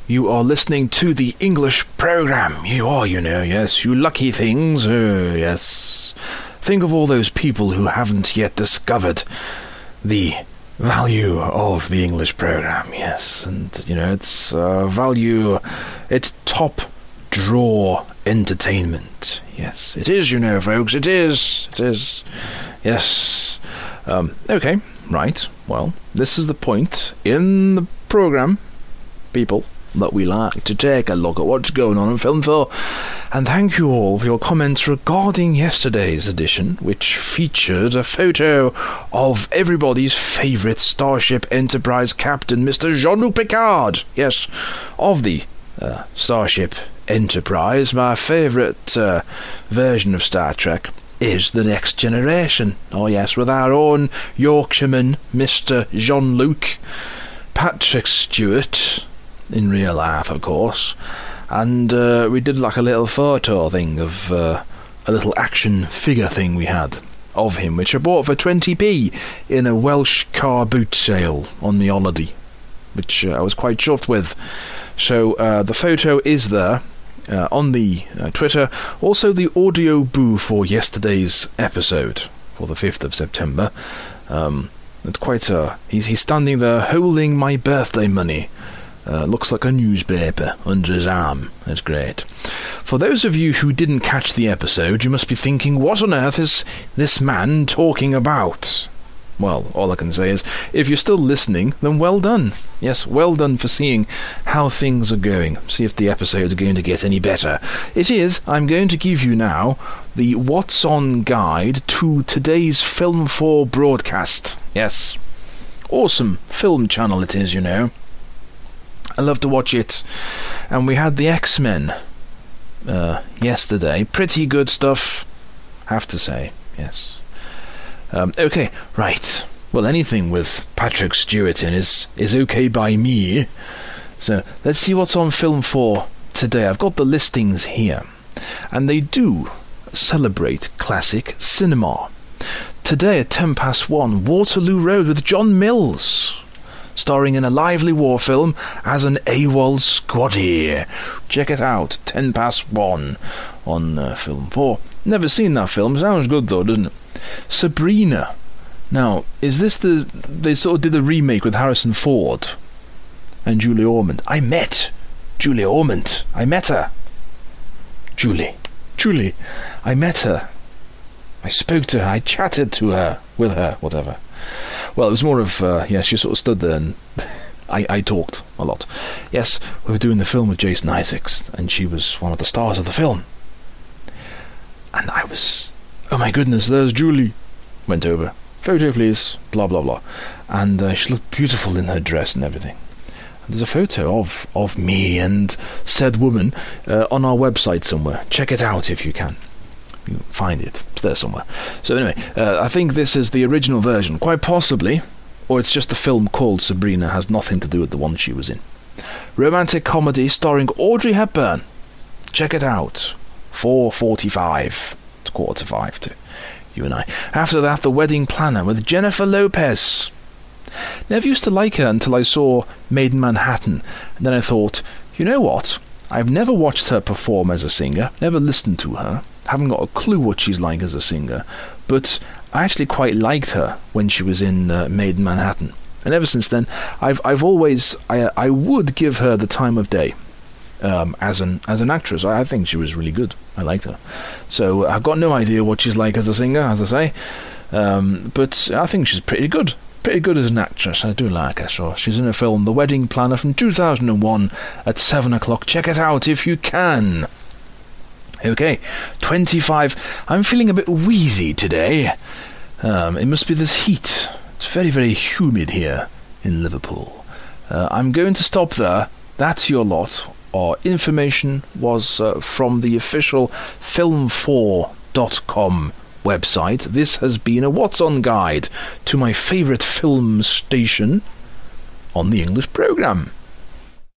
You are listening to the English program. You are, yes, you lucky things. Yes. Think of all those people who haven't yet discovered the value of the English program. Yes, and, it's value, it's top draw entertainment. Yes, it is, folks, it is. Yes. Okay, right. Well, this is the point in the program, people, that we like to take a look at what's going on in Film 4. And thank you all for your comments regarding yesterday's edition, which featured a photo of everybody's favourite Starship Enterprise captain, Mr. Jean-Luc Picard. Yes, of the Starship Enterprise, my favourite version of Star Trek is The Next Generation. Oh yes, with our own Yorkshireman, Mr. Jean-Luc Patrick Stewart, in real life, of course. And we did like a little photo thing of a little action figure thing we had of him, which I bought for 20p in a Welsh car boot sale on the holiday, which I was quite chuffed with. So the photo is there on the Twitter. Also the audio boo for yesterday's episode, for the 5th of September. It's quite he's standing there holding my birthday money. Looks like a newspaper under his arm. That's great. For those of you who didn't catch the episode, you must be thinking, what on earth is this man talking about? Well, all I can say is, if you're still listening, then well done. Yes, well done for seeing how things are going. See if the episodes are going to get any better. It is. I'm going to give you now the What's On guide to today's Film 4 broadcast. Yes. Awesome film channel it is, I love to watch it. And we had the X-Men yesterday. Pretty good stuff, have to say. Yes. Okay, right. Well, anything with Patrick Stewart in is okay by me. So let's see what's on Film 4 today. I've got the listings here, and they do celebrate classic cinema. Today at 1:10, Waterloo Road with John Mills, starring in a lively war film as an AWOL squaddy. Check it out, 1:10 on Film 4. Never seen that film, sounds good though, doesn't it? Sabrina. Now, is this they sort of did a remake with Harrison Ford and Julie Ormond. I met Julie Ormond. I met her. Julie. I met her. I spoke to her. I chatted to her, with her, whatever. Well, it was more of, she sort of stood there and I talked a lot. Yes, we were doing the film with Jason Isaacs, and she was one of the stars of the film. And I was, oh my goodness, there's Julie. Went over, photo please, blah blah blah. And she looked beautiful in her dress and everything. And there's a photo of me and said woman on our website somewhere. Check it out if you can. You find it. It's there somewhere. So anyway, I think this is the original version, quite possibly, or it's just the film called Sabrina, has nothing to do with the one she was in. Romantic comedy starring Audrey Hepburn. Check it out. 4:45. It's 4:45 to you and I. After that, The Wedding Planner with Jennifer Lopez. Never used to like her until I saw Made in Manhattan, and then I thought, you know what? I've never watched her perform as a singer, never listened to her, haven't got a clue what she's like as a singer, but I actually quite liked her when she was in Made in Manhattan, and ever since then I've always I would give her the time of day as an actress. I think she was really good. I liked her, so I've got no idea what she's like as a singer, as I say, but I think she's pretty good as an actress. I do like her. So she's in a film, The Wedding Planner, from 2001 at 7 o'clock. Check it out if you can. Okay, 25. I'm feeling a bit wheezy today. It must be this heat. It's very, very humid here in Liverpool. I'm going to stop there. That's your lot. Our information was from the official film4.com website. This has been a What's On guide to my favourite film station on the English programme.